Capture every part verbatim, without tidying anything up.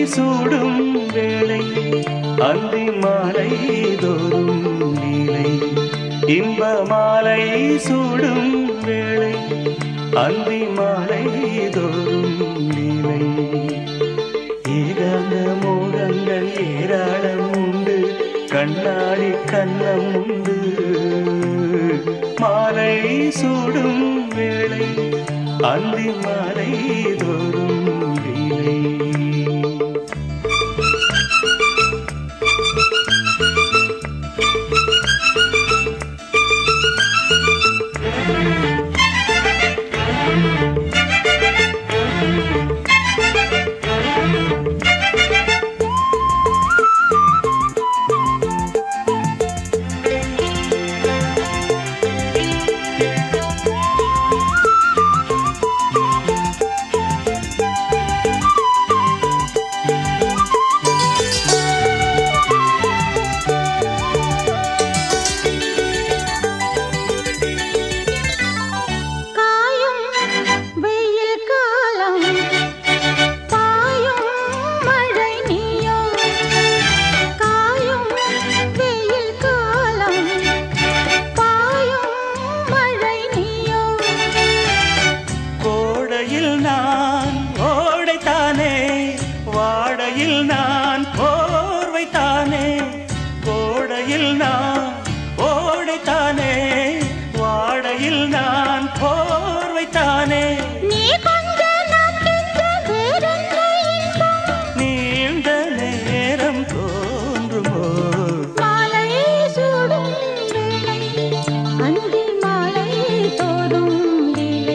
சூடும் வேளை அந்தி மாலை தோறும் லீலை இன்ப மாலை சூடும் வேளை அந்தி மாலை தோறும் லீலை ஏகாந்த மோகங்கள் ஏராளம் உண்டு கண்ணாடி கண்ணம் உண்டு மாலை சூடும் வேளை அந்தி மாலை தோறும் லீலை நான் ஓடைத்தானே வாடையில் நான் போர்வைத்தானே கோடையில் நான் ஓடைத்தானே வாடையில் நான் போர்வைத்தானே நீ கொஞ்ச நான் கெஞ்ச வேறென்ன இன்பம் நீண்ட நேரம் தோன்றுமோ மாலை சூடும் வேளை அந்தி மாலை தோறும் லீலை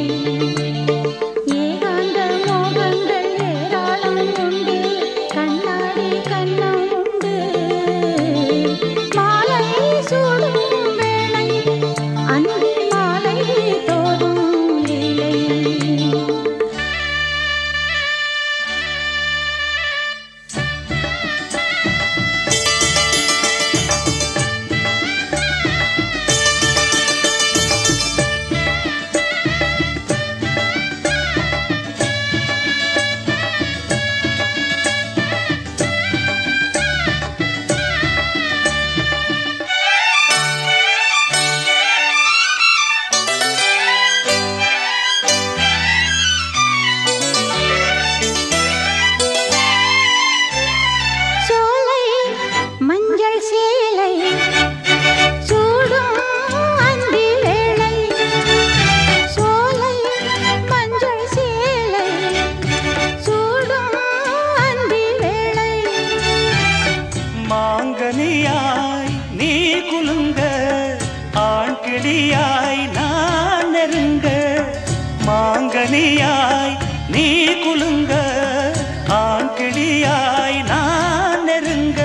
மாங்கனியாய் நீ குலுங்க ஆண் கிளியாய் நான் நெருங்க மாங்கனியாய் நீ குலுங்க ஆண் கிளியாய் நான் நெருங்க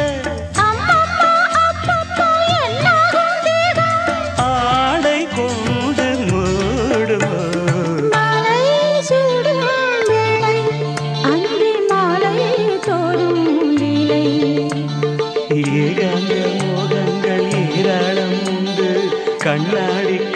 ஆடை கொண்டு மூடுமோ மாலை சூடும் வேளை அந்தி மாலை தோறும் லீலை ஏகாந்த மோகங்கள் ஏராளம் உண்டு கண்ணாடி